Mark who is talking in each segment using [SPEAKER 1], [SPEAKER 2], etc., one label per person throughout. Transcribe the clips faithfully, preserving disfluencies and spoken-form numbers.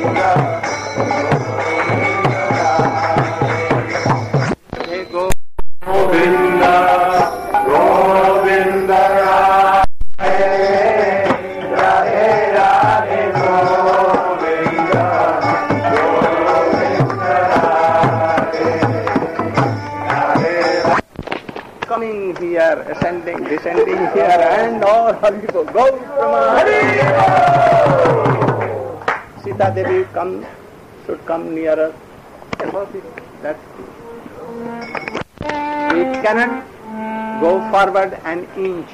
[SPEAKER 1] Ascending, descending here, and all people go from Sita Devi come, should come nearer. That we cannot go forward an inch,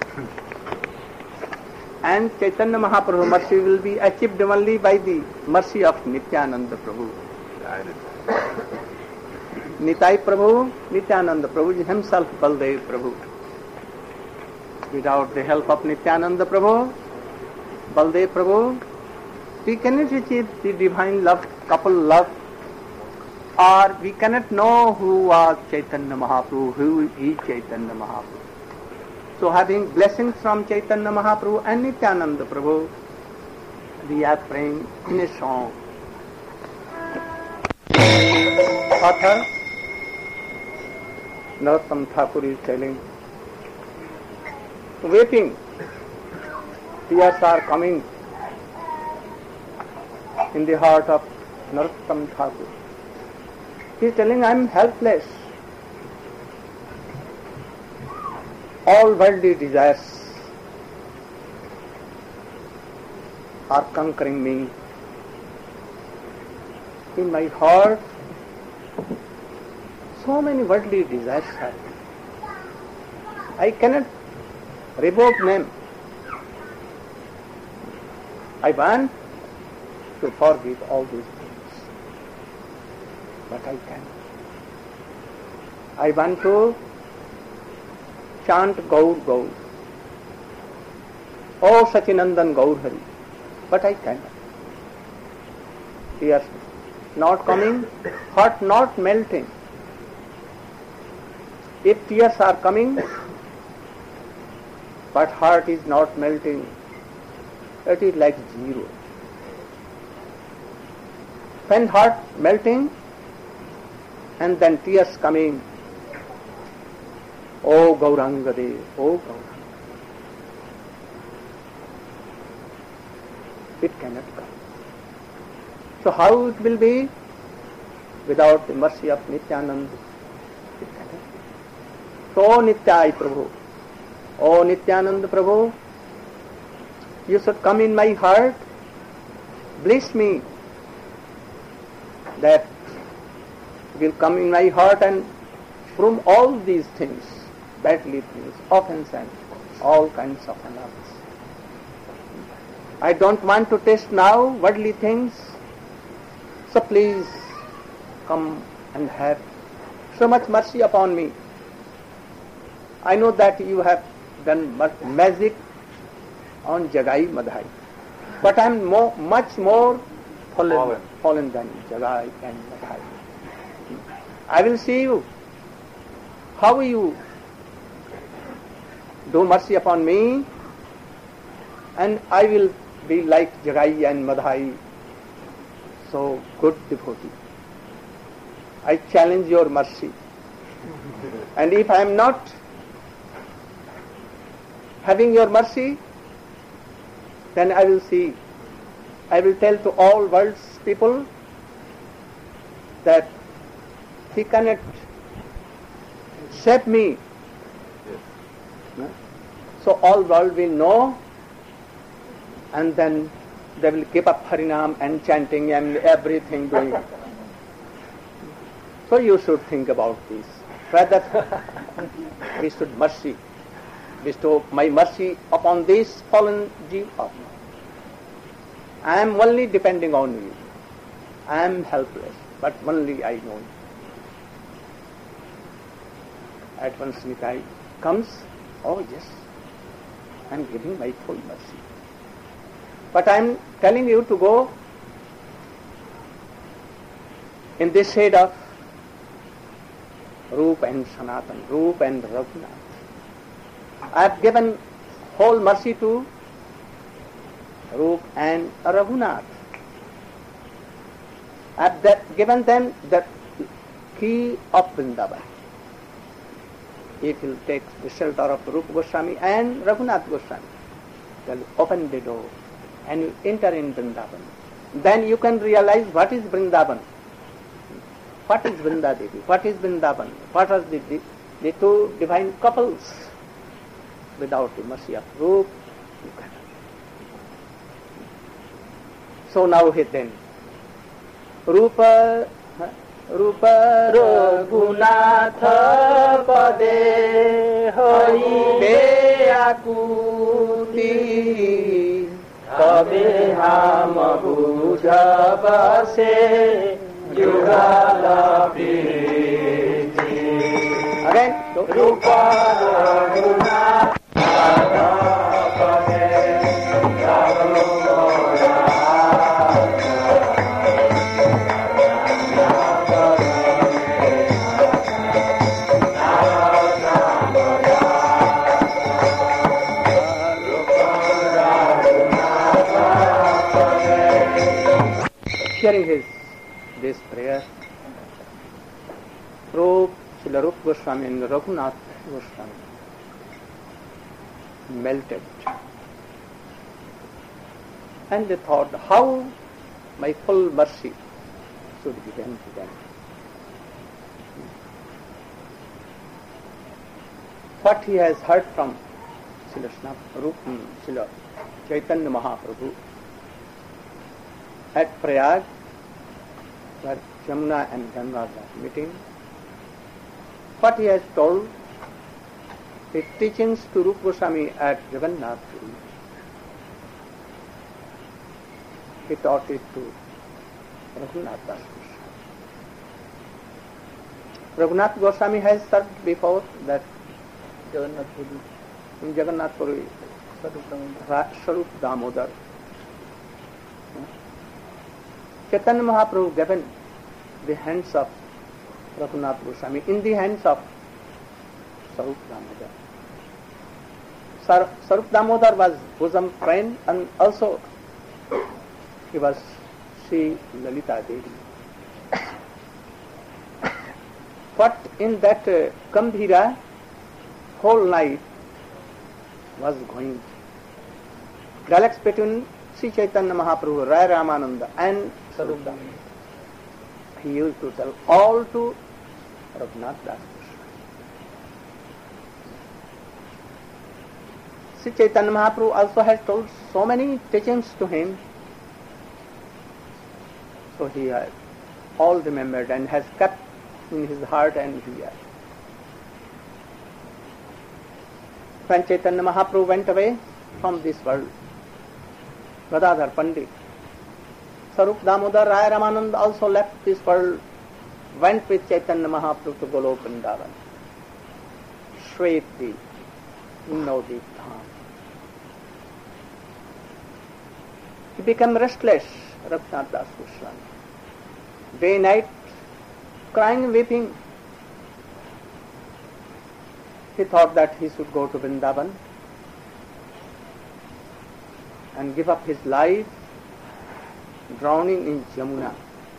[SPEAKER 1] and Chaitanya Mahaprabhu mercy will be achieved only by the mercy of Nityananda Prabhu. Nitai Prabhu, Nityananda Prabhu is himself Baldev Prabhu. Without the help of Nityananda Prabhu, Baldev Prabhu, we cannot achieve the divine love, couple love, or we cannot know who was Chaitanya Mahaprabhu, who is Chaitanya Mahaprabhu. So having blessings from Chaitanya Mahaprabhu and Nityananda Prabhu, we are praying in a song. Author Narottam Thakur is telling, waiting, tears are coming in the heart of Narottam Thakur. He is telling, I am helpless. All worldly desires are conquering me. In my heart, so many worldly desires are. I cannot revoke them. I want to forgive all these things, but I cannot. I want to chant Gaur Gaur, Oh Sachinandan Gaur Hari, but I cannot. Tears not coming, heart not melting. If tears are coming, but heart is not melting, it is like zero. When heart melting and then tears coming, Oh Gauranga Dev, Oh Gauranga, it cannot come. So how it will be without the mercy of Nityananda? It cannot be. So Nityai Prabhu, Oh Nityananda Prabhu, you should come in my heart, bless me, that will come in my heart and from all these things, badly things, offense and all kinds of annoyance. I don't want to taste now worldly things, so please come and have so much mercy upon me. I know that you have done magic on Jagai Madhai, but I am more, much more fallen, fallen. fallen than Jagai and Madhai. I will see you, how you do mercy upon me, and I will be like Jagai and Madhai, so good devotee. I challenge your mercy, and if I am not having your mercy, then I will see, I will tell to all world's people that he cannot save me. Yes. So all world will know, and then they will keep up Harinam and chanting and everything doing. So you should think about this, whether we should mercy, bestow my mercy upon this fallen jeev or not. I am only depending on you. I am helpless, but only I know you. At once Nitai comes, oh yes, I am giving my full mercy. But I am telling you to go in this shade of Roop and Sanatan, Roop and Raghunath. I have given whole mercy to Roop and Raghunath. have that given them the key of Vrindavan. If you take the shelter of Rupa Goswami and Raghunath Goswami, they'll open the door and you enter in Vrindavan. Then you can realize what is Vrindavan, what is Vrindadevi, what is Vrindavan, what are the, the, the two divine couples. Without the mercy of Rupa, you cannot. So now then, Rupa, Rupa Raghunatha Pade Hoibe Akuti Kabe Ham Bujabase Yugala Priti. Again, Rupa Raghunatha Hearing his this prayer, Rupa, Srila Rupa Goswami and Raghunath Goswami melted, and they thought how my full mercy should be given to them. What he has heard from Srila Rupa, Srila Chaitanya Mahaprabhu at Prayag, where Jamuna and Ganga are meeting, what he has told, his teachings to Rupa Goswami at Jagannath Puri, he taught it to Raghunath Das Goswami. Raghunath Goswami has served before that Jagannath Puri, in Jagannath Puri, Swarup Damodar. Chaitanya Mahaprabhu given the hands of Raghunath Goswami in the hands of Swarup Damodar. Swarup Damodar was bosom friend and also he was Sri Lalita Devi. But in that uh, Gambhira, whole night was going. Dialects between Sri Chaitanya Mahaprabhu, Rai Ramananda and Swarup Damodar. He used to tell all to Raghunath Das Goswami. Sri Chaitanya Mahaprabhu also has told so many teachings to him. So he has all remembered and has kept in his heart and his ear. When Chaitanya Mahaprabhu went away from this world, Gadadhar Pandit, Swarup Damodar, Rai Ramanand also left this world, went with Chaitanya Mahaprabhu to Golok Vrindavan, Shweti, Nodip Dham. He became restless, Raghunath Das Goswami. Day night, crying and weeping. He thought that he should go to Vrindavan and give up his life drowning in Jamuna.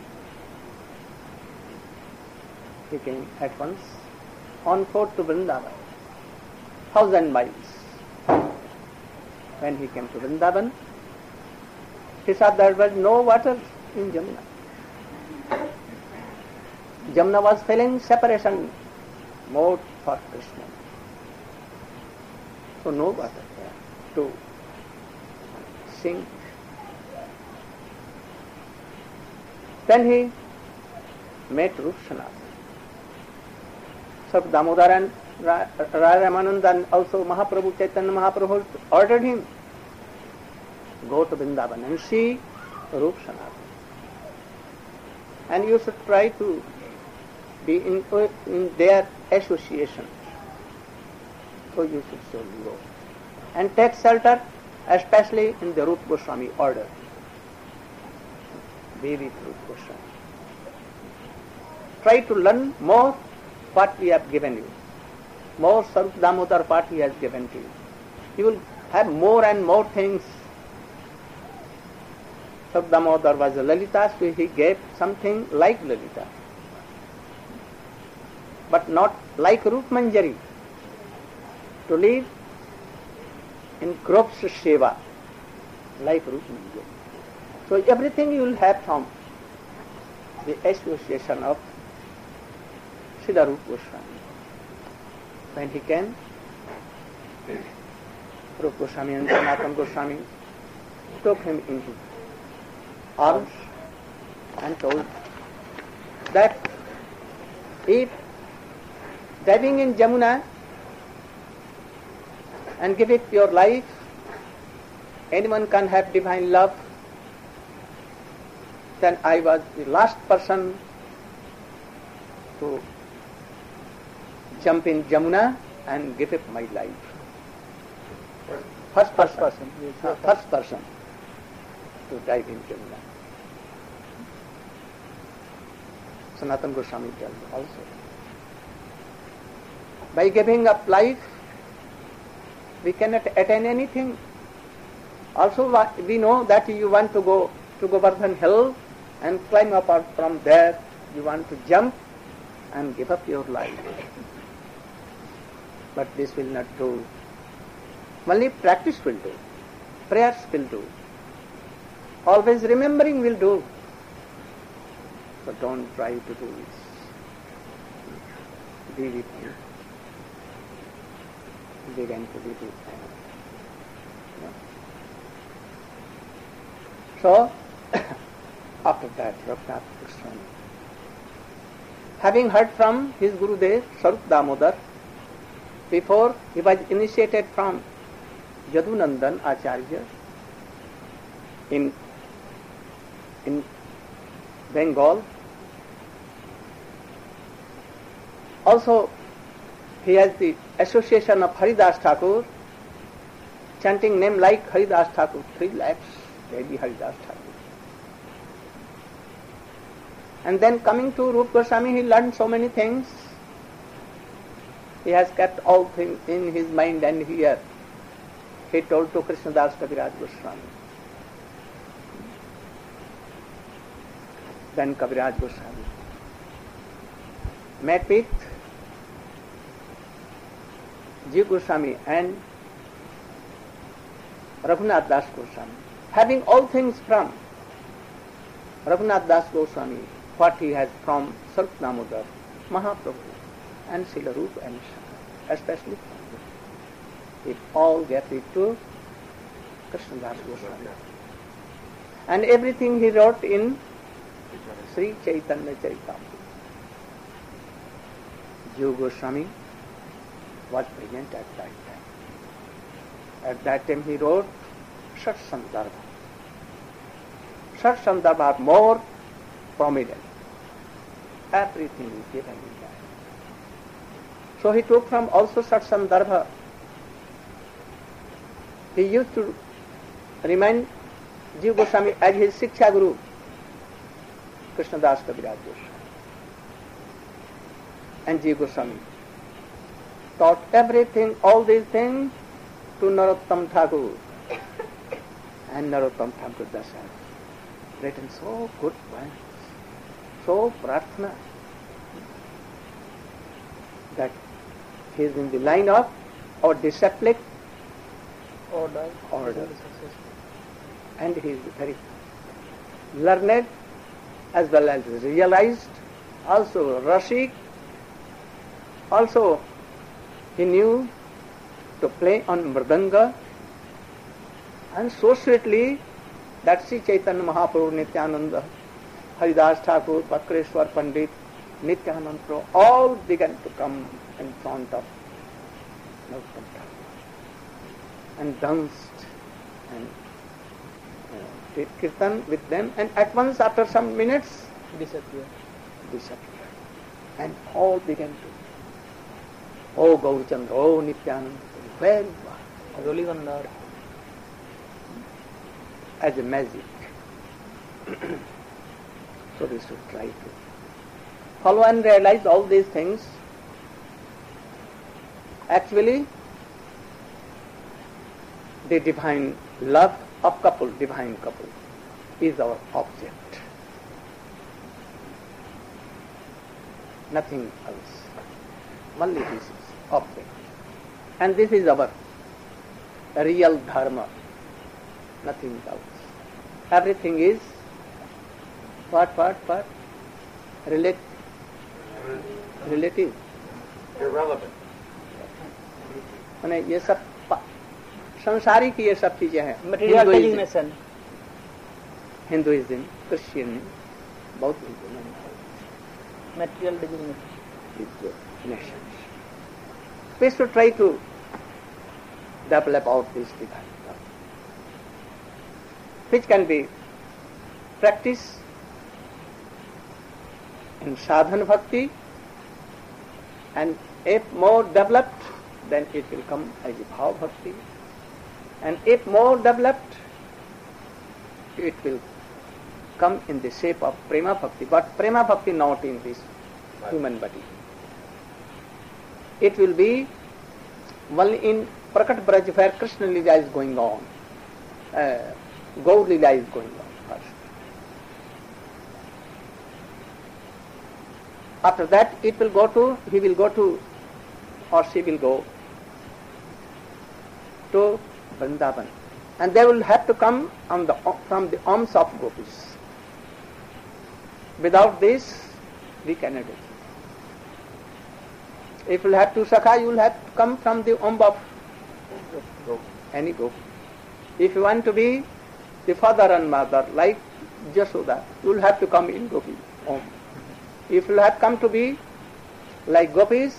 [SPEAKER 1] He came at once on foot to Vrindavan, thousand miles. When he came to Vrindavan, he saw there was no water in Jamuna. Jamuna was feeling separation mode for Krishna. So no water there to sink. Then he met Rupa Sanatana. Swarup Damodar and Rai Ramananda and also Mahaprabhu, Chaitanya Mahaprabhu ordered him, go to Vrindavan and see Rupa Sanatana. And you should try to be in, in their association. So you should surely go. And take shelter, especially in the Rupa Goswami order. Be with Rupa Goswami. Try to learn more what we have given you. More Swarup Damodar what he has given to you. You will have more and more things Swarup Damodar was a Lalita, so he gave something like Lalita, but not like Rup Manjari, to live in groups seva, like Rup Manjari. So everything you will have from the association of Srila Rupa Goswami. When he came, Rupa Goswami and Sanatana Goswami took him in his arms and told that if diving in Jamuna and give it your life, anyone can have divine love, then I was the last person to jump in Jamuna and give up my life. First person, first person, yes, first person to dive in Jamuna. Sanatana Goswami tells also. By giving up life, we cannot attain anything. Also, we know that you want to go to Govardhan Hill and climb up from there. You want to jump and give up your life. But this will not do. Only practice will do. Prayers will do. Always remembering will do. So don't try to do this. Be with me. Begin to be with me. So, after that, Raghunath Goswami, having heard from his Gurudev, Swarup Damodar, before he was initiated from Yadunandan Acharya in, in Bengal. Also, he has the association of Haridas Thakur, chanting name like Haridas Thakur, three lakhs, daily Haridas Thakur. And then coming to Rupa Goswami, he learned so many things. He has kept all things in his mind, and here he told to Krishnadas Kaviraj Goswami. Then Kaviraj Goswami met with Jiva Goswami and Raghunath Das Goswami, having all things from Raghunath Das Goswami, what he has from Swarup Damodar, Mahaprabhu, and Srila Rupa and Shana, especially from him. It all gave it to Krishnadas Goswami. And everything he wrote in Sri Chaitanya Charitamrita. Jiva Goswami was present at that time. At that time he wrote Shat Sandarbha. Shat Sandarbha are more prominent. Everything is given in that. So he took from also Shat Sandarbha. He used to remind Jiva Goswami as his Siksha Guru, Krishnadas Kaviraj Goswami. And Jiva Goswami taught everything, all these things to Narottam Thakur. And Narottam Thakur Das has written so good poems, so prarthana, that he is in the line of our disciplic order, order. And he is very learned as well as realized, also Rashik. Also he knew to play on mridanga, and so sweetly that Sri Chaitanya Mahaprabhu, Nityananda, Haridas Thakur, Pakreshwar Pandit, Nityananda Prabhu, all began to come in front of Narottam Thakur and danced and uh, did kirtan with them, and at once after some minutes disappeared. disappeared. And all began to, oh Gaurachandra, oh Nityananda, where you are? Rolling on the as a magic. So we should try to follow and realize all these things. Actually, the divine love of couple, divine couple, is our object. Nothing else. Only this is object. And this is our real dharma. Nothing else. Everything is what, what, what? Relate, relative.
[SPEAKER 2] Irrelevant.
[SPEAKER 1] माने ये सब संसारिक ये सब चीजें हैं.
[SPEAKER 3] Material designation.
[SPEAKER 1] Hinduism, Christian, Buddhism,
[SPEAKER 3] Material designation.
[SPEAKER 1] is nations. We should try to develop out this divine love, which can be practiced in sadhana bhakti, and if more developed, then it will come as a bhava bhakti, and if more developed, it will come in the shape of prema bhakti, but prema bhakti not in this human body. It will be only in Prakat Braj where Krishna Lila is going on, uh, Gaur Lila is going on first. After that it will go to, he will go to, or she will go to Vrindavan, and they will have to come on the, from the arms of gopis. Without this, we cannot do it. If you will have to Sakha, you will have to come from the Om of any gopi. If you want to be the father and mother, like Jashoda, you will have to come in gopi Om. If you have come to be like gopis,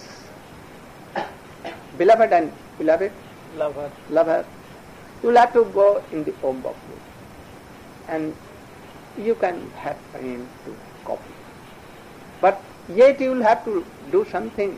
[SPEAKER 1] beloved and beloved,
[SPEAKER 3] Lover.
[SPEAKER 1] lover, you will have to go in the Om of gopi. And you can have prem to copy. But yet you will have to do something.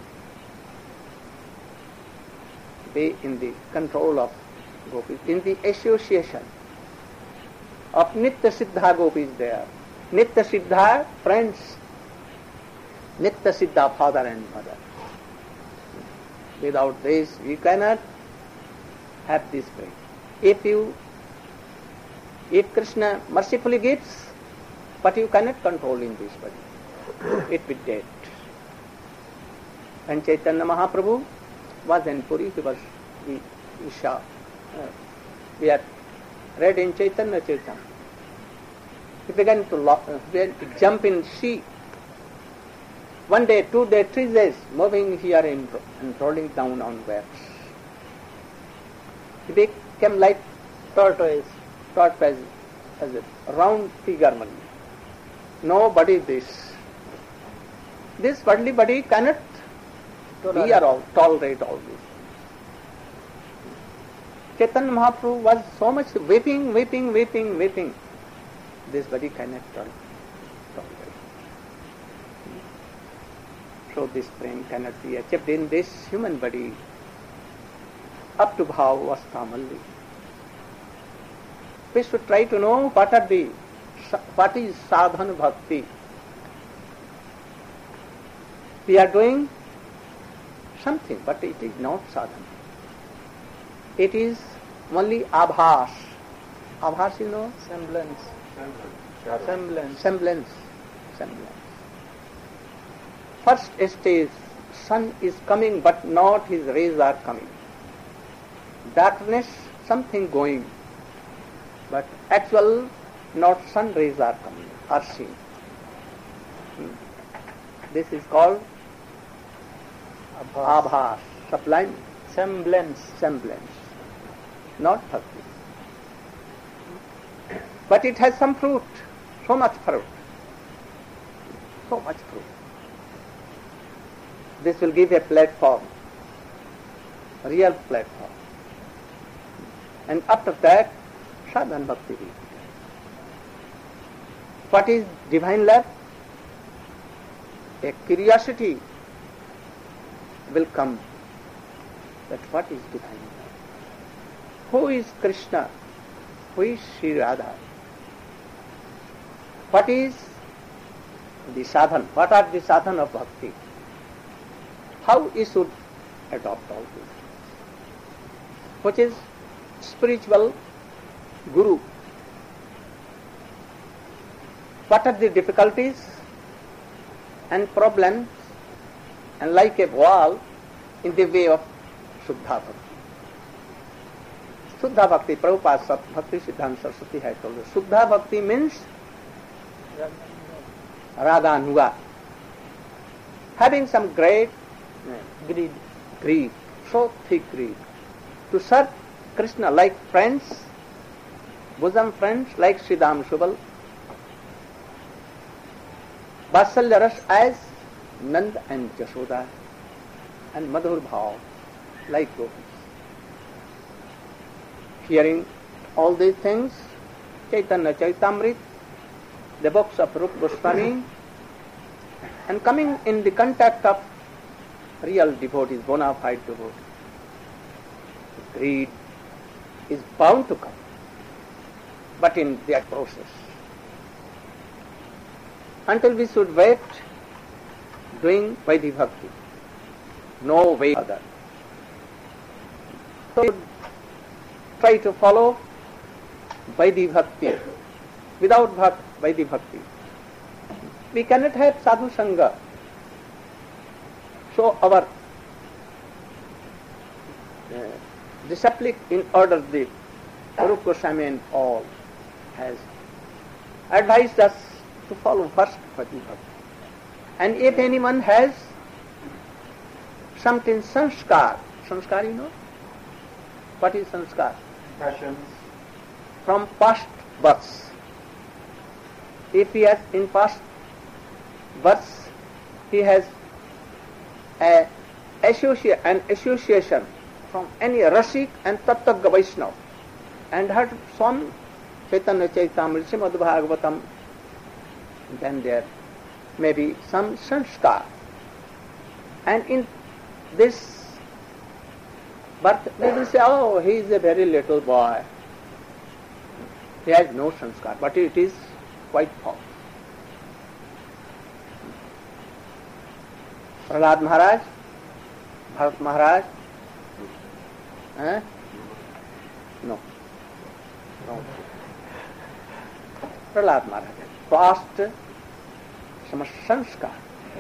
[SPEAKER 1] Be in the control of gopis, in the association of Nitya Siddha gopis there. Nitya Siddha friends, Nitya Siddha father and mother. Without this we cannot have this way. If you, if Krishna mercifully gives, but you cannot control in this body, it will be dead. And Chaitanya Mahaprabhu was in Puri, he was, we, we, saw, uh, we had read in Chaitanya Chaitanya. He began to, lo- uh, began to jump in sea. One day, two days, three days, moving here and, and rolling down on waves. He became like
[SPEAKER 3] Tortoise.
[SPEAKER 1] tortoise, as a round figure. No body this. This worldly body cannot
[SPEAKER 3] Tolerate.
[SPEAKER 1] be all, tolerate all this. Chaitanya Mahaprabhu was so much weeping, weeping, weeping, weeping. This body cannot tolerate. So this prem cannot be achieved in this human body up to bhava avastha. We should try to know what are the, what is sadhana bhakti. We are doing something, but it is not sadhana. It is only abhas. Abhas, you know?
[SPEAKER 3] Semblance.
[SPEAKER 2] Shadow.
[SPEAKER 3] Semblance.
[SPEAKER 1] Semblance. Semblance. First stage, sun is coming, but not his rays are coming. Darkness, something going, but actual, not sun rays are coming, are seen. Hmm. This is called
[SPEAKER 3] Abhas.
[SPEAKER 1] abhas, sublime
[SPEAKER 3] Semblance.
[SPEAKER 1] semblance, not bhakti. But it has some fruit, so much fruit, so much fruit. This will give a platform, a real platform. And after that, sadhana bhakti will be. What is divine love? A curiosity will come that what is divine love? Who is Krishna? Who is Sri Radha? What is the sadhana? What are the sadhana of bhakti? How we should adopt all this? Which is spiritual guru, what are the difficulties and problems, and like a wall in the way of Shuddha Bhakti. Shuddha Bhakti, Prabhupada Bhakti Siddhanta Saraswati had told us. Shuddha Bhakti means Raganuga, having some great
[SPEAKER 3] Greed.
[SPEAKER 1] greed, so thick greed, to serve Krishna like friends, bosom friends like Sridham Shubal, Vatsalya Ras as Nand and Jashoda, and Madhur Bhav like gopis. Hearing all these things, Chaitanya Chaitamrit, the books of Rupa Goswami, and coming in the contact of real devotees, bona fide devotees, greed is bound to come, but in that process. Until we should wait doing Vaidhi Bhakti, no way other. So we should try to follow Vaidhi Bhakti. Without bhak- Vaidhi Bhakti, we cannot have Sadhu Sangha. So our uh, disciplic in order the Rupa Goswami and all has advised us to follow first Vaidhi Bhakti. And if anyone has something sanskar, sanskar you know? What is sanskar?
[SPEAKER 2] Impressions.
[SPEAKER 1] From past births. If he has in past births, he has a associa- an association from any Rasik and Tattva Vaishnava, and had some Chaitanya Chaitamrita, Srimad Bhagavatam, then there may be some sanskar. And in this birth, they will say, oh, he is a very little boy. He has no sanskar, but it is quite false. Prahlad Maharaj, Bharat Maharaj, eh? no, no. Prahlad Maharaj passed some sanskar.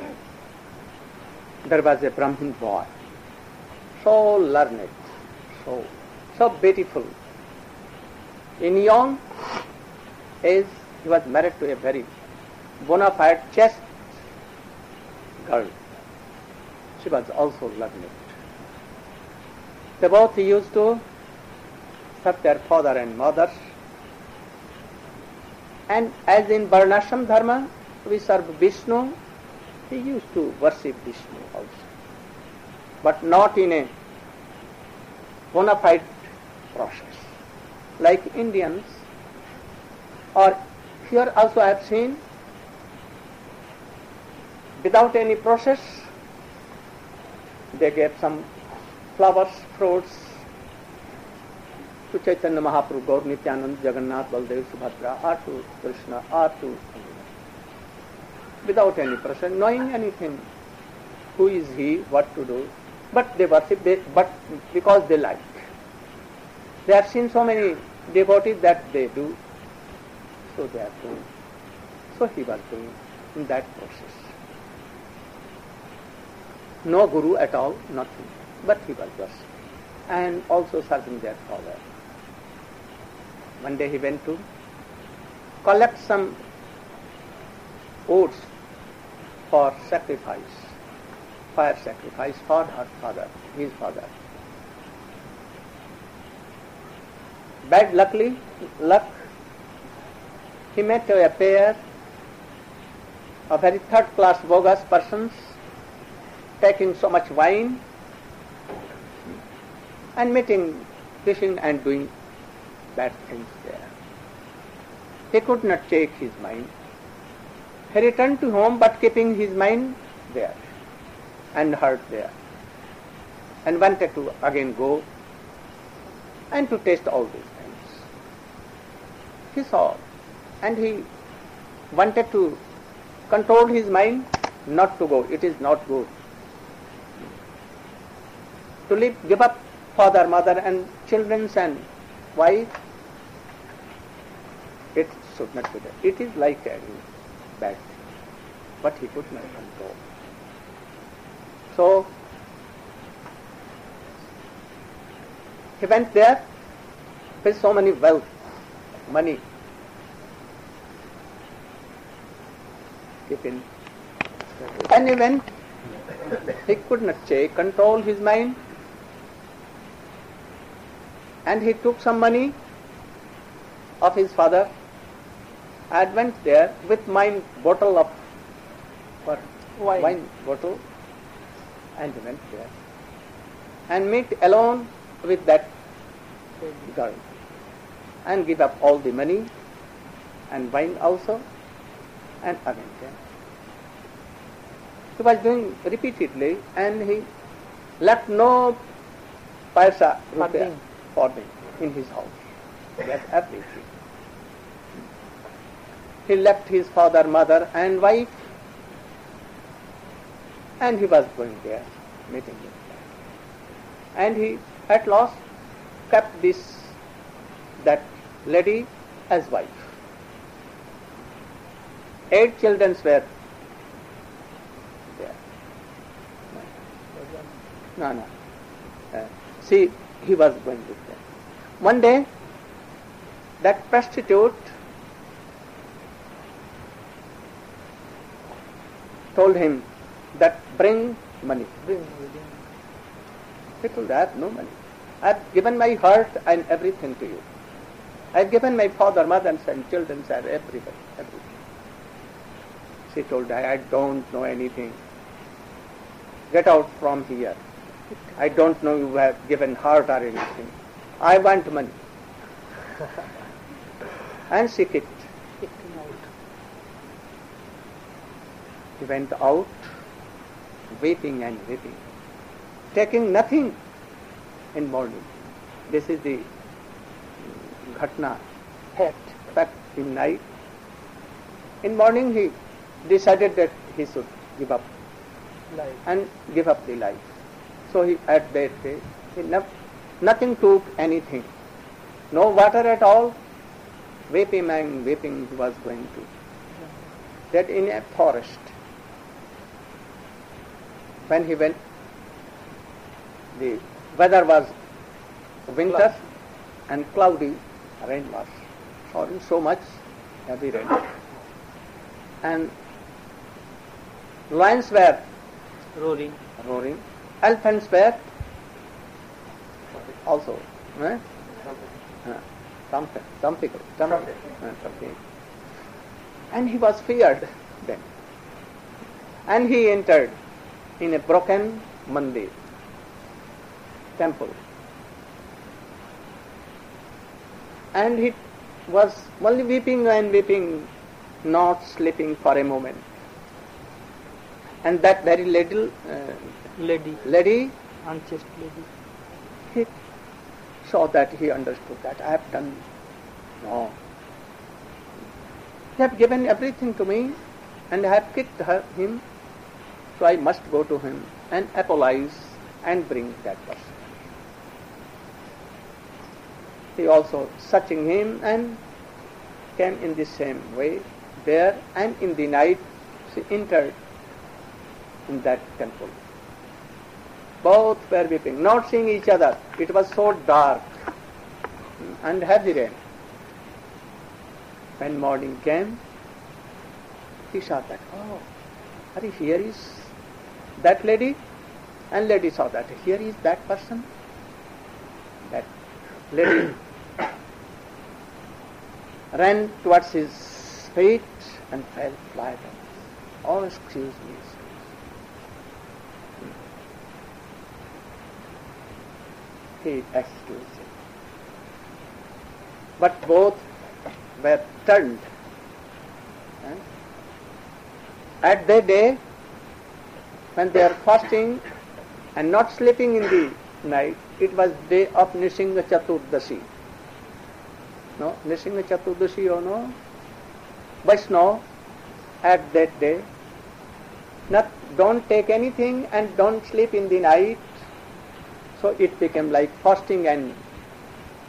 [SPEAKER 1] There was a Brahmin boy, so learned, so so beautiful. In young age, he was married to a very bona fide chaste girl. She was also learned. They both used to serve their father and mother. And as in Varnashram Dharma, we serve Vishnu, he used to worship Vishnu also. But not in a bona fide process. Like Indians, or here also I have seen, without any process, they gave some flowers, fruits to Chaitanya Mahaprabhu, Gaur Nityanand, Jagannath, Baldev, Subhadra, or to Krishna, or to without any process, knowing anything, who is he, what to do, but they worship, they, but because they like. They have seen so many devotees that they do, so they are doing. So he was doing in that process. No guru at all, nothing, but he was worshipping and also serving their father. One day he went to collect some oats for sacrifice, fire sacrifice for her father, his father. Bad luckily, luck, he met a pair of very third-class bogus persons taking so much wine and meeting, fishing and doing bad things there. He could not take his mind. He returned to home but keeping his mind there and heart there, and wanted to again go and to taste all these things. He saw and he wanted to control his mind not to go. It is not good. To leave, give up father, mother and children and wife, it should not be there. It is like a bad thing, but he could not control. So he went there with so many wealth, money, keeping, and he went. He could not check, control his mind, and he took some money of his father and went there with my bottle of what?
[SPEAKER 3] Wine.
[SPEAKER 1] wine bottle, and went there and meet alone with that girl and give up all the money and wine also and again came. He was doing repeatedly and he left no paisa rupiah for them in his house. He left everything. He left his father, mother and wife, and he was going there, meeting with them. And he at last kept this, that lady as wife. Eight children were there. No, no. Uh, see, he was going with them. One day, that prostitute told him that bring money.
[SPEAKER 3] Bring within.
[SPEAKER 1] He told, I have no money. I have given my heart and everything to you. I have given my father, mother and children and everybody, everything. She told, I, I don't know anything. Get out from here. I don't know you have given heart or anything. I want money. And she kicked.
[SPEAKER 3] Kicked him out.
[SPEAKER 1] He went out, weeping and weeping, taking nothing in morning. This is the ghatna,
[SPEAKER 3] Fact.
[SPEAKER 1] fact in night. In morning he decided that he should give up
[SPEAKER 3] Life.
[SPEAKER 1] and give up the life. So he, at that day, he no, nothing took anything. No water at all. Weeping and weeping he was going to. That in a forest. When he went, the weather was winter
[SPEAKER 3] Cloud.
[SPEAKER 1] and cloudy, rain was falling so much, heavy rain. And lions were
[SPEAKER 3] Roaring.
[SPEAKER 1] roaring, elephants were also, eh? Uh, trumpet, trumpet, trumpet, uh, trumpet. And he was feared then. And he entered in a broken mandir, temple. And he was only weeping and weeping, not sleeping for a moment. And that very little uh,
[SPEAKER 3] Lady.
[SPEAKER 1] lady,
[SPEAKER 3] Unchaste lady.
[SPEAKER 1] he saw that, he understood that I have done wrong. He have given everything to me and I have kicked her, him, so I must go to him and apologize and bring that person. He also searching him and came in the same way there, and in the night she entered in that temple. Both were weeping, not seeing each other. It was so dark and heavy rain. When morning came, he saw that, oh, Hari, here is that lady, and lady saw that, here is that person. That lady ran towards his feet and fell flat. Oh, excuse me. He excused him. But both were turned. Eh? At that day, when they are fasting and not sleeping in the night, it was day of Nishinga Chaturdasi. No, Nishinga Chaturdasi, you know, Vaishnava, at that day, not, don't take anything and don't sleep in the night. So it became like fasting and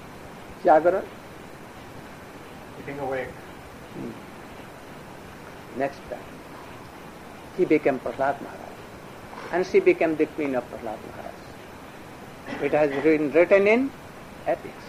[SPEAKER 1] jagara.
[SPEAKER 2] Keeping awake.
[SPEAKER 1] next time, he became Prahlad Maharaj. And she became the queen of Prahlad Maharaj. It has been written in epics.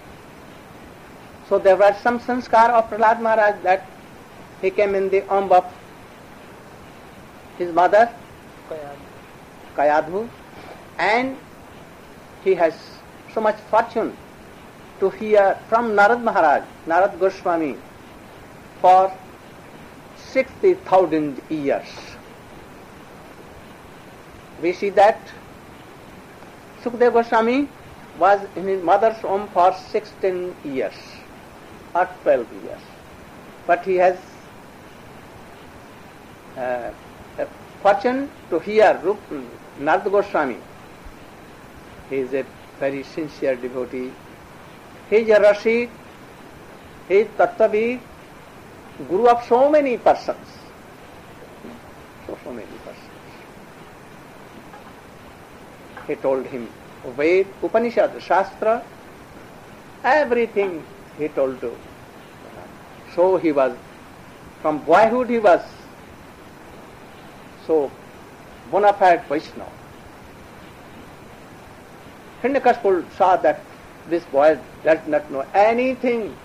[SPEAKER 1] So there was some sanskar of Prahlad Maharaj that he came in the womb of his mother,
[SPEAKER 3] Kayad.
[SPEAKER 1] Kayadhu, and he has so much fortune to hear from Narad Maharaj, Narad Goswami, for sixty thousand years. We see that Sukadeva Goswami was in his mother's womb for sixteen years or twelve years. But he has uh, a fortune to hear Rup, Narad Goswami. He is a very sincere devotee. He is a Rashid. He is Tattvavid, Guru of so many persons. So, so many persons. He told him Ved, Upanishad, Shastra, everything he told to. So he was, from boyhood he was so bona fide Vaishnava. Hiranyakashipu saw that this boy does not know anything.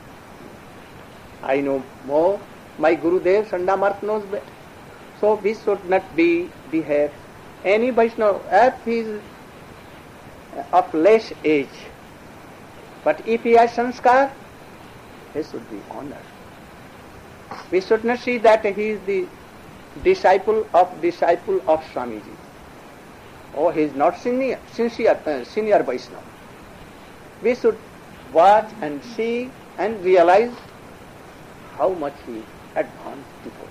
[SPEAKER 1] I know more. My Gurudev Sandamarth knows better. So we should not be behave any Vaishnava if he is of less age. But if he has sanskar, he should be honored. We should not see that he is the disciple of disciple of Swamiji. Oh, he is not senior, sincere, uh, senior Vaishnava. We should watch and see and realize how much he advanced before.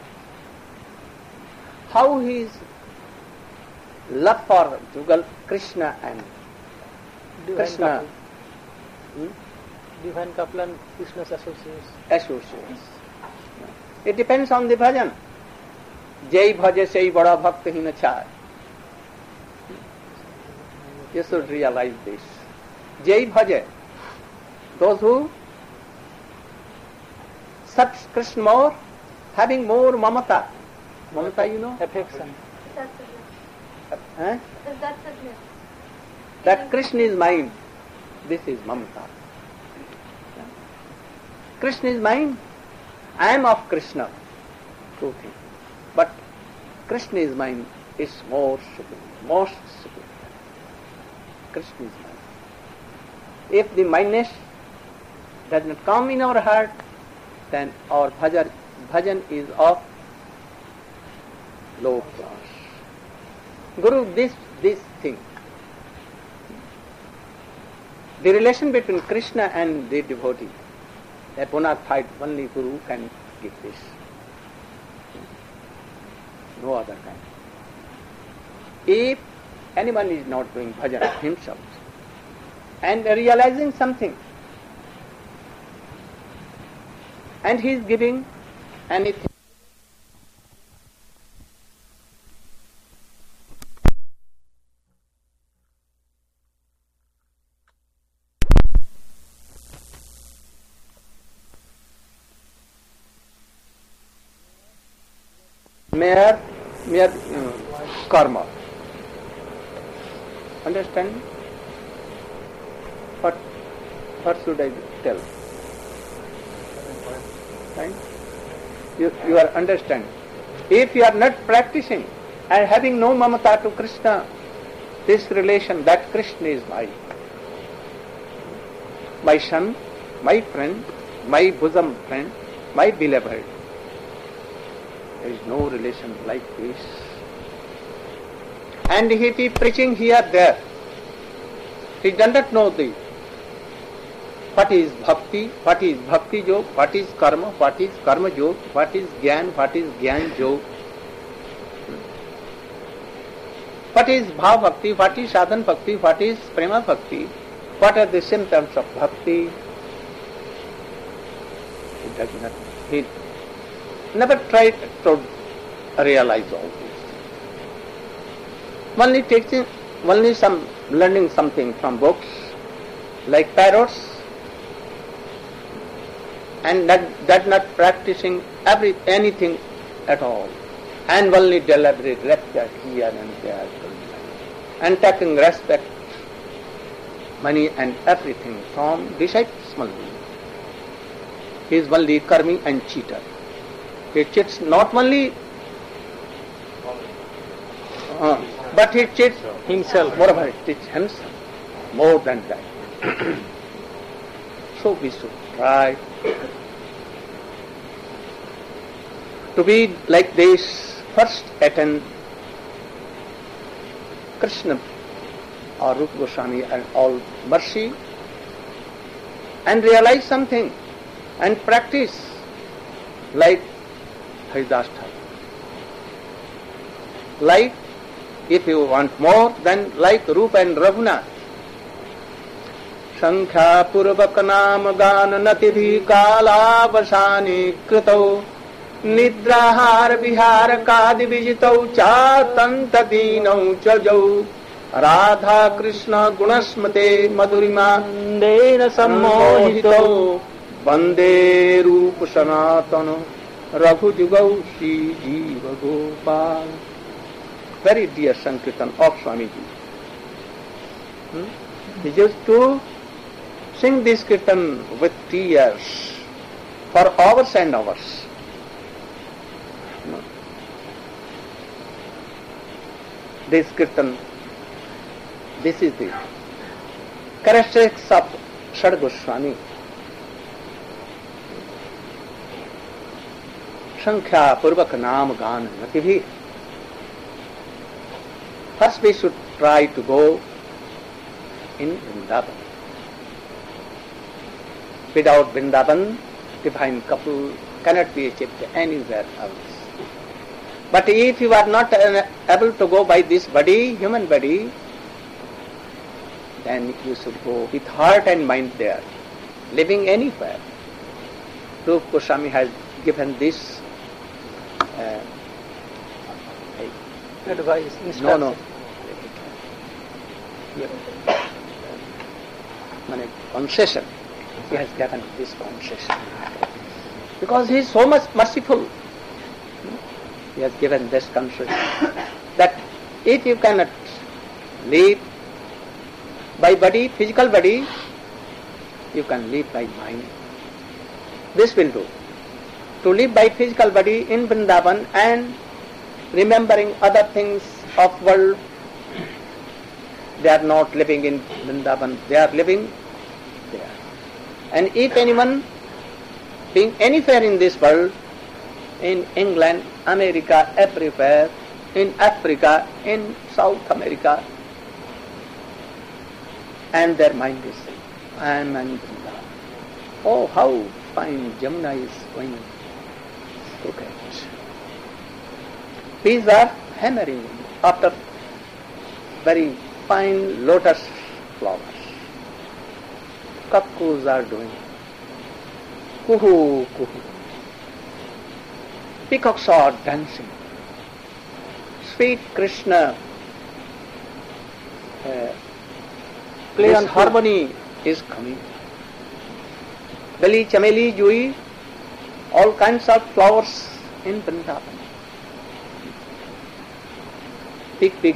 [SPEAKER 1] How his love for Jugal, Krishna and
[SPEAKER 3] Divine
[SPEAKER 1] Krishna
[SPEAKER 3] couple.
[SPEAKER 1] hmm,
[SPEAKER 3] Divine couple and Krishna's associates.
[SPEAKER 1] associates. It depends on the bhajan. Jai bhaja sei bada bhakta hina chai. You should realize this. Jai bhaja, those who serve Krishna more, having more mamata. Mamata, you know?
[SPEAKER 3] Affection.
[SPEAKER 1] Eh?
[SPEAKER 4] That's it.
[SPEAKER 1] That Krishna is mine. This is mamata. Krishna is mine. I am of Krishna. Two things. But Krishna is mine is more superior, most superior. Krishna is mine. If the mineness does not come in our heart, then our bhajan, bhajan is of low class. Guru, this, this thing. The relation between Krishna and the devotee, a bona fide only Guru can give this. No other kind. If anyone is not doing bhajan of himself and realizing something, and he is giving anything, mere, mere uh, karma. Understand? What, what should I tell? Right? You, you are understand. If you are not practicing and having no mamata to Krishna, this relation that Krishna is my, my son, my friend, my bosom friend, my beloved. There is no relation like this. And if he preaching here, there, he does not know the what is bhakti, what is bhakti yoga, what is karma, what is karma yoga, what is gyan, what is gyan yoga, what is bhav bhakti, what is sadhan bhakti, what is prema bhakti, what are the symptoms of bhakti. He does not, he never tried to realize all this. Only taking, only some learning something from books, like parrots, and that, that not practicing every anything at all, and only deliberate lecture here and there, and taking respect, money and everything from disciples only. He is only karmi and cheater. He cheats not only, uh, but he cheats
[SPEAKER 3] himself.
[SPEAKER 1] moreover he cheats himself more than that. So we should try to be like this. First attend Krishna or Rupa Goswami and all mercy, and realize something and practice like Haridas Thakur. Like, if you want more, then like Rupa and Raghunath. Sankhya purvak naam gan natibhi kala vasani krito nidrahar vihar kadi vijitau cha tanta dinau chajau Radha Krishna gunasmate madhurima
[SPEAKER 3] Dena sammohito
[SPEAKER 1] Vande Rupa Sanatana Raghu Jugau Shri Jiva Gopal. Very dear Sankirtan of Swamiji. Hmm? He used to sing this Kirtan with tears for hours and hours. No. This Kirtan, this is the characteristics of Shad Goswami. Sankhya Purvak Naam Gan Natibhi. First we should try to go in Vrindavan. Without Vrindavan, divine couple cannot be achieved anywhere else. But if you are not able to go by this body, human body, then you should go with heart and mind there, living anywhere. Rupa Goswami has given this uh,
[SPEAKER 3] advice,
[SPEAKER 1] no, no.
[SPEAKER 3] instruction.
[SPEAKER 1] Mane concession. He has given this concession. Because he is so much merciful. He has given this concession that if you cannot live by body, physical body, you can live by mind. This will do. To live by physical body in Vrindavan and remembering other things of world, they are not living in Vrindavan, they are living there. And if anyone being anywhere in this world, in England, America, everywhere, in Africa, in South America, and their mind is saying, I am in Vrindavan. Oh, how fine Jamuna is going. Look at it. Bees are hammering after very fine lotus flowers. Cuckoos are doing kuhu kuhu. Peacocks are dancing. Sweet Krishna uh, play on harmony is coming. Beli, chameli, jui, all kinds of flowers in Vrindavan. Big, big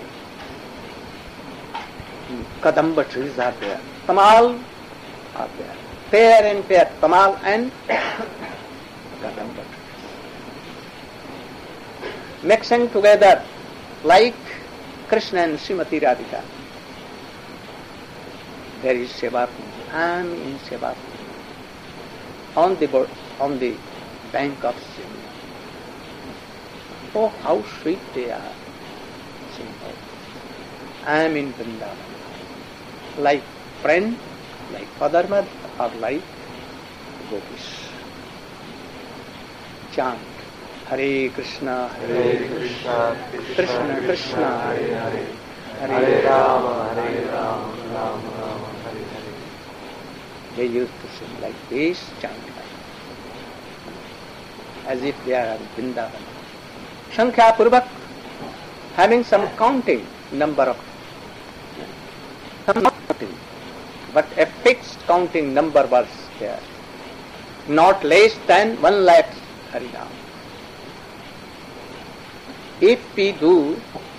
[SPEAKER 1] kadamba trees are there. Tamal are there. Fair and fair, tamal and kadamba trees. Mixing together like Krishna and Srimati Radhika. There is Seva Puja. I am in Seva Puja. On the board, on the bank of Simla. Oh, how sweet they are. Simple. I am in Vrindavan. Like friend, like Father Mother, or like Gopis. Chant. Hare Krishna,
[SPEAKER 2] Hare Krishna,
[SPEAKER 1] Krishna Krishna,
[SPEAKER 2] Hare Hare,
[SPEAKER 1] Hare
[SPEAKER 2] Hare Rama, Hare Rama, Rama Rama, Hare Hare.
[SPEAKER 1] They used to sing like this, chant like as if they are in Vrindavan. Sankhya Purvak, having some counting number of, some not counting, but a fixed counting number was there. Not less than one lakh Harinam. if we do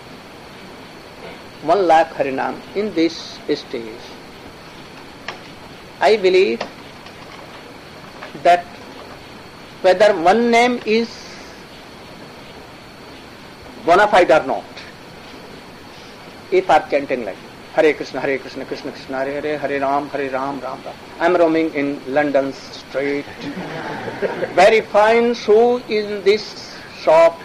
[SPEAKER 1] one lakh Harinam in this stage, I believe that whether one name is bona fide or not, if are chanting like Hare Krishna, Hare Krishna, Krishna Krishna, Hare Hare, Hare Ram, Hare Ram, Ram Ram. I am roaming in London street. Very fine shoe in this shop.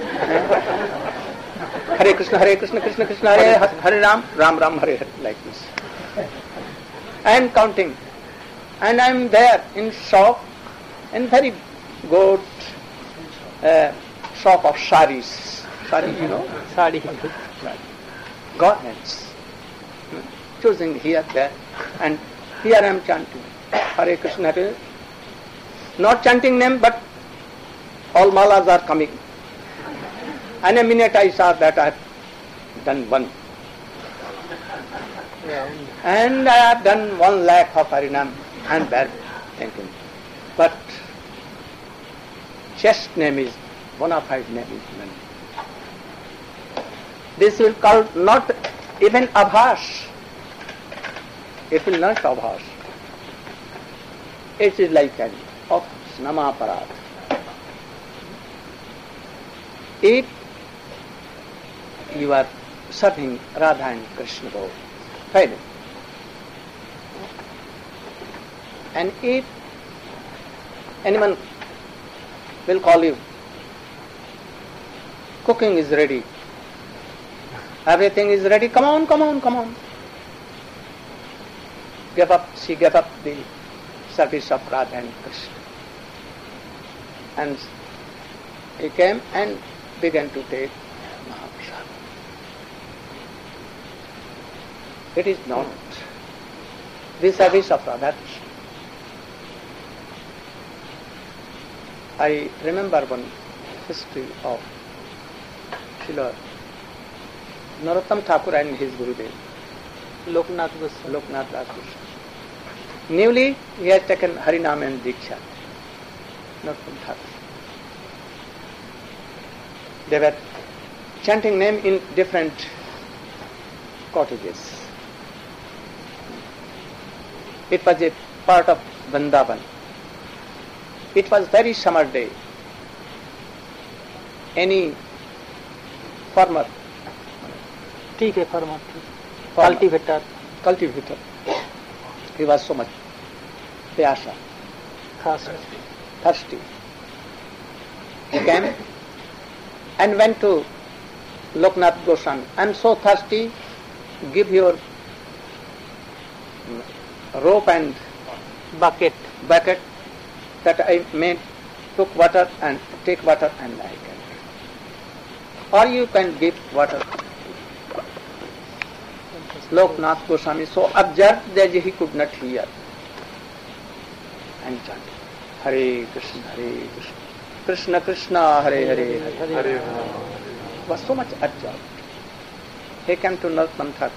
[SPEAKER 1] Hare Krishna, Hare Krishna, Krishna Krishna, Hare Hare Ram, Ram Ram, Hare Hare, like this. And counting. And I am there in shop, and very good uh, shop of saris. Sari, you know?
[SPEAKER 3] Sari.
[SPEAKER 1] Right. Garments. Choosing here, there, and here I am chanting Hare Krishna, Hare. Not chanting name, but all malas are coming. And a minute I saw that I have done one.
[SPEAKER 3] Yeah.
[SPEAKER 1] And I have done one lakh of Harinam and there thinking. But chest name is, bona fide name is none. This will call not even abhas. It will not abhas. It is like an of namaparad. If you are serving Radha and Krishna both, fine. And if anyone will call you, cooking is ready, everything is ready, come on, come on, come on. Give up, she gave up the service of Radha and Krishna. And he came and began to take Mahaprasad. It is not the service of Radha Krishna. I remember one history of Srila Narottam Thakur and his Gurudev,
[SPEAKER 3] Loknath Goswami.
[SPEAKER 1] Loknath Das Goswami. Newly he has taken Harinam and Diksha. Narottam Thakur. They were chanting name in different cottages. It was a part of Vrindavan. It was very summer day. Any farmer,
[SPEAKER 3] ठीक है farmer,
[SPEAKER 1] farmer,
[SPEAKER 3] cultivator,
[SPEAKER 1] cultivator, he was so much pyasa,
[SPEAKER 3] खास
[SPEAKER 1] thirsty. He came and went to Loknath Goswami. I am so thirsty, give your rope and
[SPEAKER 3] bucket.
[SPEAKER 1] bucket that I may took water and take water and I can. Or you can give water. Loknath Goswami so observed that he could not hear and chanted Hare Krishna, Hare Krishna, Krishna Krishna, Hare Hare, Hare
[SPEAKER 2] Hare
[SPEAKER 1] was so much absorbed. He came to Narottam Thakur.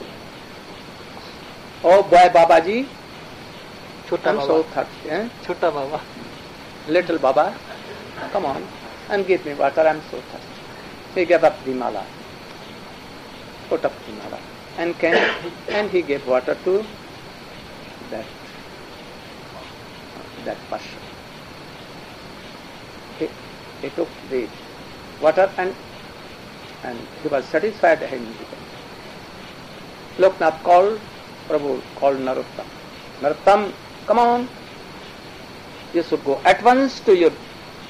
[SPEAKER 1] Oh boy Babaji,
[SPEAKER 3] छोटा
[SPEAKER 1] I'm so
[SPEAKER 3] Baba,
[SPEAKER 1] thirsty. Eh?
[SPEAKER 3] छोटा बाबा,
[SPEAKER 1] Little Baba, come on and give me water, I'm so thirsty. He gave up the mala, put up the mala, and came and he gave water to that that person. He, he took the water and and he was satisfied and Loknath called, Prabhu called Narottam. Narottam, come on, you should go at once to your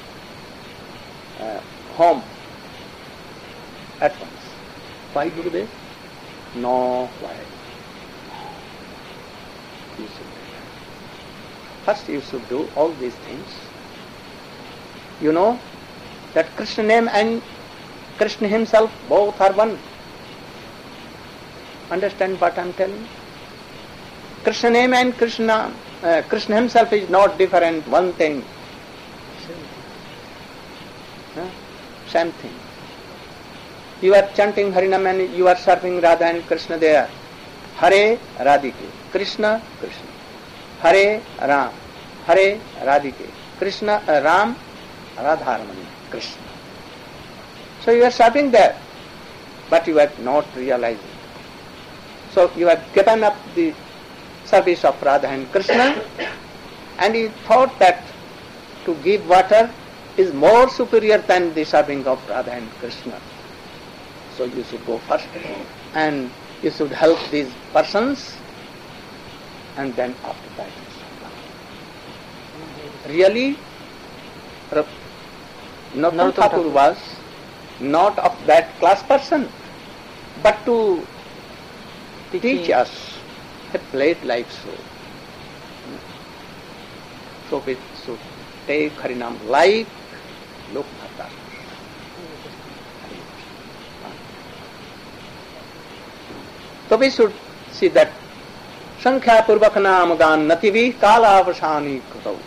[SPEAKER 1] uh, home. At once. Why Gurudev? No, why? You should do that. First you should do all these things. You know that Krishna name and Krishna himself both are one. Understand what I am telling? Krishna name and Krishna, uh, Krishna himself is not different, one thing. Huh? Same thing. You are chanting Harinam and you are serving Radha and Krishna there. Hare Radhike, Krishna Krishna. Hare Ram, Hare Radhike, Krishna uh, Ram, Radharamani, Krishna. So you are serving there, but you are not realizing. So you have given up the service of Radha and Krishna, and you thought that to give water is more superior than the serving of Radha and Krishna. So you should go first, and you should help these persons, and then after that you should come. Really, Narottam Thakur was not of that class person, but to teach us, he played like so. So we should take Harinam like Lokmata. So we should see that Sankhya Purvak Naam Gan Nativi Kala Vasani Kutau.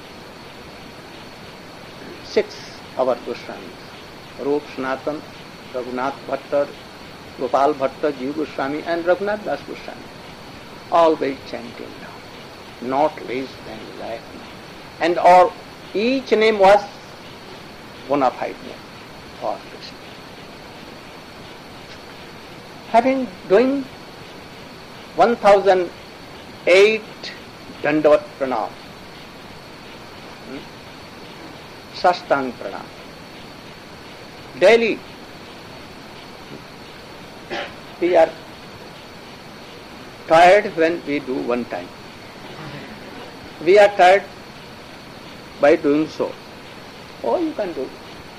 [SPEAKER 1] Six our Goswamis, Rup Sanatan, Raghunath Bhattar, Gopal Bhatta, Jiva Goswami and Raghunath Das Goswami, always chanting now, not less than lakh. And all, each name was bona fide name for Krishna. Having doing one thousand eight Dandavat Pranam, hmm? Sastang Pranam, daily we are tired when we do one time. We are tired by doing so. Oh, you can do.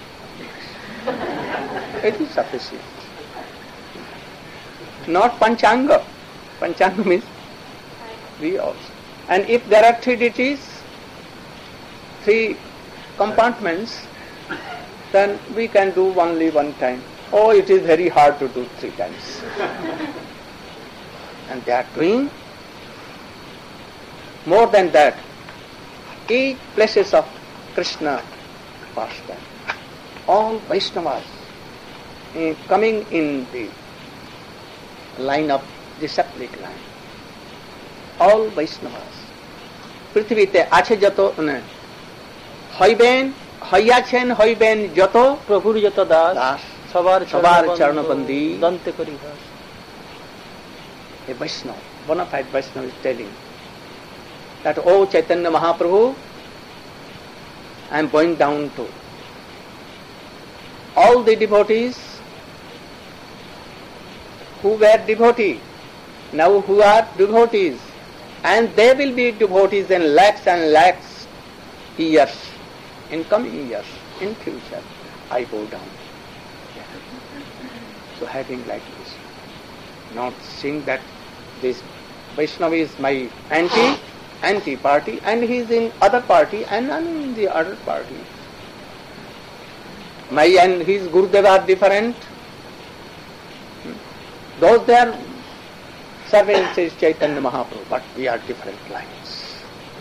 [SPEAKER 1] It is sufficient. Not Panchanga. Panchanga means we also. And if there are three deities, three compartments, then we can do only one time. Oh, it is very hard to do three times. And they are doing more than that. Eight places of Krishna pastime. All Vaishnavas eh, coming in the line of the separate line. All Vaishnavas. Prithivite ache jato hoiben, hoiachen hoiben jato
[SPEAKER 3] প্রভুর যত Das
[SPEAKER 1] das
[SPEAKER 3] সবার
[SPEAKER 1] সবার চরণবন্দী
[SPEAKER 3] দন্তে করি Das.
[SPEAKER 1] A Vaishnava, bona fide Vaishnava is telling that, oh Chaitanya Mahaprabhu, I am going down to all the devotees who were devotees, now who are devotees, and they will be devotees in lakhs and lakhs years, in coming years, in future, I go down. So having like this, not seeing that this Vaishnava is my anti, anti-party, and he is in other party and I am in the other party. My and his Gurudev are different. Those they are serving says Chaitanya Mahaprabhu, but we are different lines.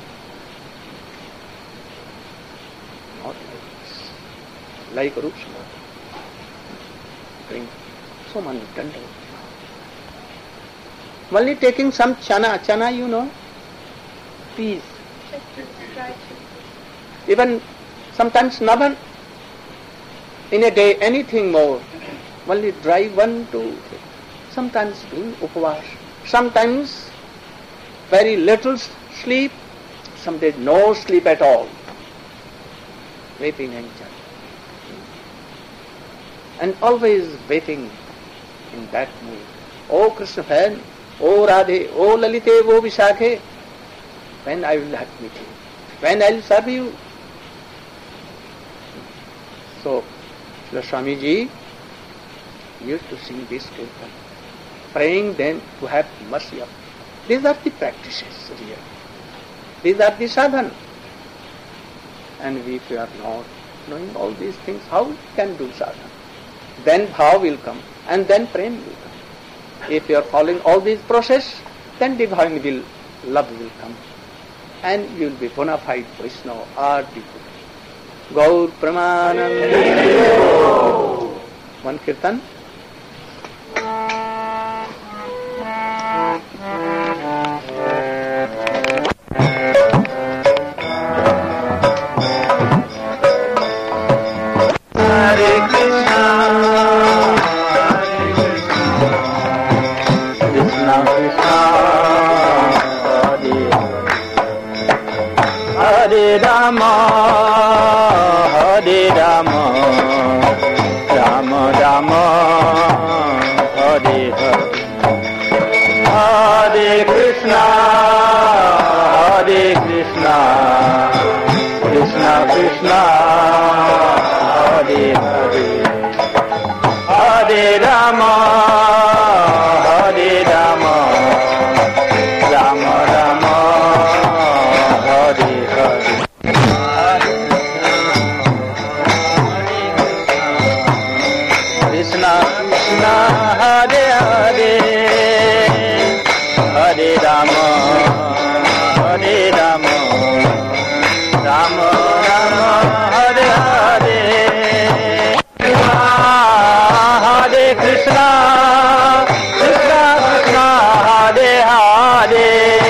[SPEAKER 1] Not like this. Like Rup Bring so many dandavats. Only taking some chana, chana you know, peas. Even sometimes navan, in a day anything more, only dry one, two, three. Sometimes doing upavas, sometimes very little sleep, some days no sleep at all, weeping and chanting. And always waiting in that mood. Oh Krishna fan, oh Radhe, oh Lalite, oh Vishakhe, when I will have meet you, when I will serve you. So, Srila Swamiji used to sing this kirtan, praying then to have mercy of. These are the practices really. These are the sadhana. And if you are not knowing all these things, how can do sadhana? Then bhav will come, and then prem will come. If you are following all these process, then divine will, love will come. And you will be bona fide Vaishnava or devotee. Gaur Pramanandi. One kirtan. Hare Krishna. Hare Rama, Hare Rama, Rama Rama, Hare Hare. Krishna Krishna, Hare Hare, Hare Rama, Hare Rama, Rama Rama, Hare Hare. Hare Krishna, Krishna Krishna, Hare Hare,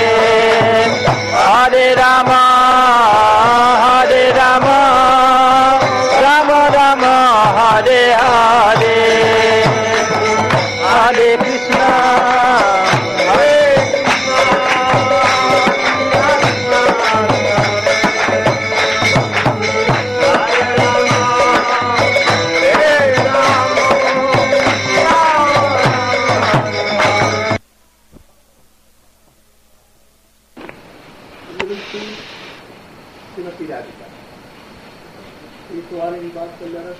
[SPEAKER 1] Hare Rama, Hare Rama, Rama Rama, Hare Hare, Hare Krishna, Hare Srimati Radhika. Is one in Bhaskara?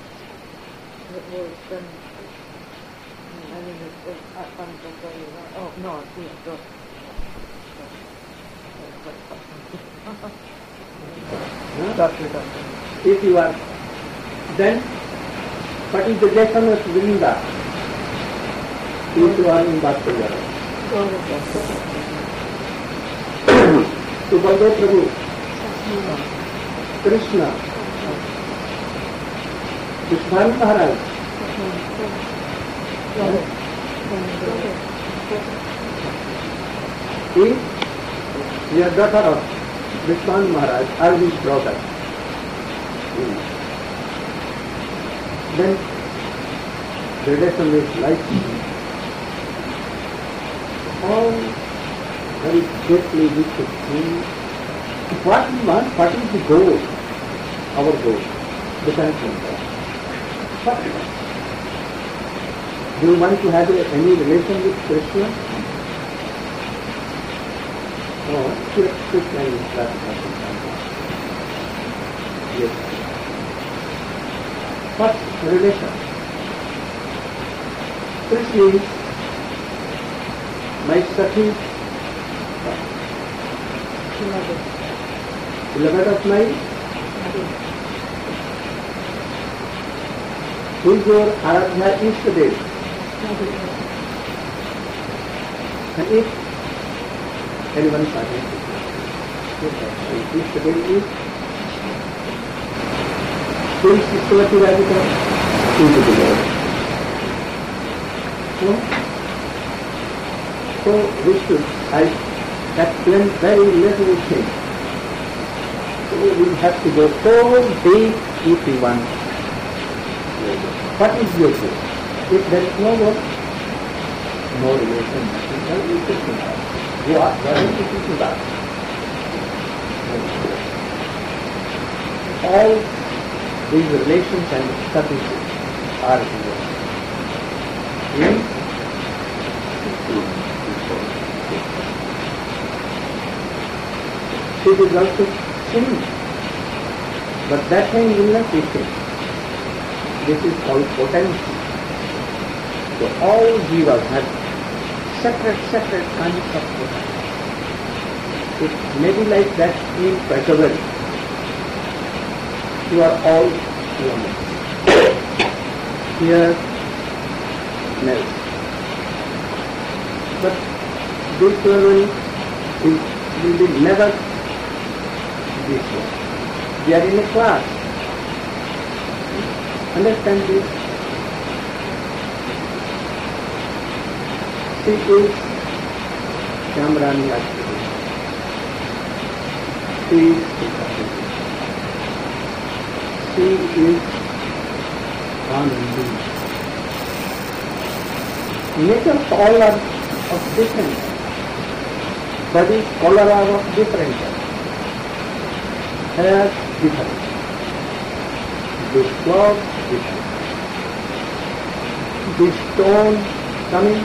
[SPEAKER 4] Oh, no, yeah, go.
[SPEAKER 1] If you are, then what is the lesson of Vrinda? If you are in Bhaskara. To Baldev Prabhu, Krishna, Vishnu Maharaj, is your daughter of Vishnu Maharaj, Arjun's daughter. Then the relation is like all very carefully we should think what we want, what is the goal, our goal, depends on that. What we want. Do you want to have a, any relation with Krishna? No, Krishna is that. Yes. What relation? Krishna is my Sakhi, beloved of mine, who is your Aradhya Ishtadev. And if anyone finds Ishtadev is who is Srimati Radhika, who is the beloved. So, so we should, I explain very little thing. So we have to go so deep if we want. What is your goal? If there is no goal, no relation, nothing, what is it about? What, what is it about? All these relations and statistics are here. She is also sin, but that thing will not be sin. This is called potency. So all jivas have separate, separate kinds of potency. It may be like that in Prajavali. You are all women. Here, males. But this woman is will be never this one. They are in a class. Understand this? She is Shamrani Ashwini. She is She is Anandi. Natures all are of different. Bodies color are of different. Hair different. This cloth different. This stone coming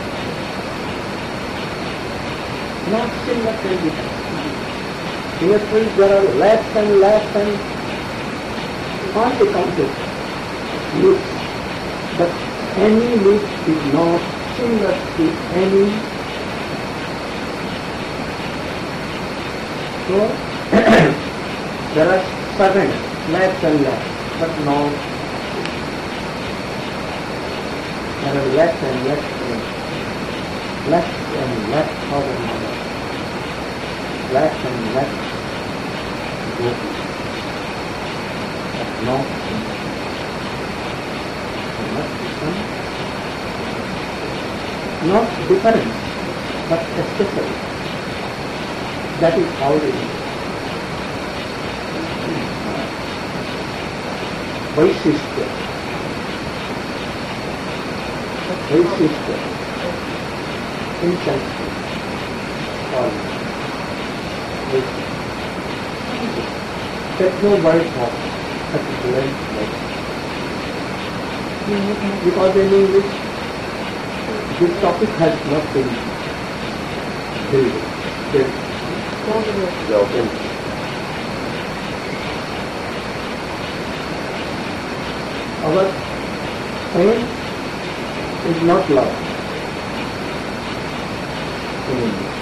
[SPEAKER 1] not similar to different. In a tree there are less and less and can't be counted. Looks, but any which is not similar to any. So there are certain left and left, but no. There are left and left, left and left father and mother, left and left group, but no. There must be some, not different, but specific. That is how it is. Vaishishya. Vaishishya. In Sanskrit. All. There's no word for particular word. Because in English, this topic has not been built.
[SPEAKER 2] Joking.
[SPEAKER 1] Our aim is not love in English.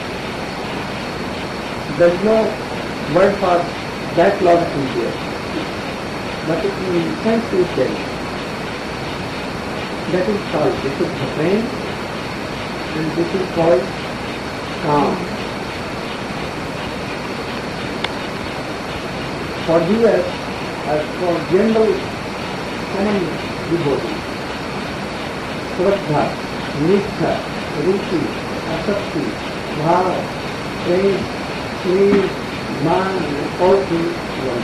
[SPEAKER 1] There is no word for that love in here. But in Sanskrit there is. That is called, this is the pain, and this is called calm. For here, as for general common devotees, Shraddha, Nitya, Ruchi, Asakti, Bhava, Prem, Sneer, Man, all things one.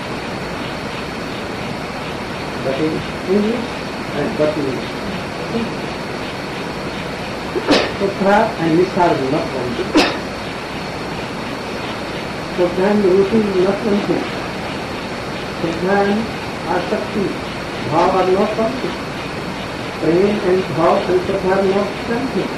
[SPEAKER 1] But in English, and but in Shraddha and Nitya are not one thing. Shraddha and Ruchi is not one thing. Shraddha and Asakti, Bhava are not something. Prem and Bhava and Shraddha are not something.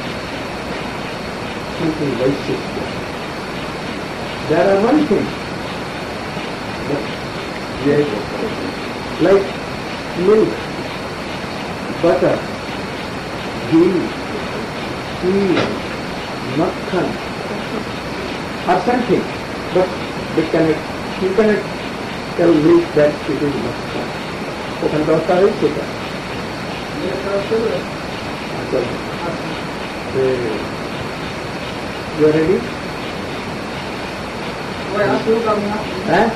[SPEAKER 1] Something Vaishishya. There are one thing. But yes, like milk, butter, ghee, cheese, makhan, are something. But they cannot, you cannot tell milk that it is makhan. Open the water is sugar. You are ready? Huh?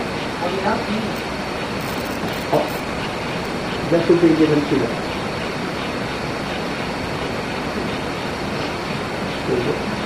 [SPEAKER 1] Oh, that should be given to you.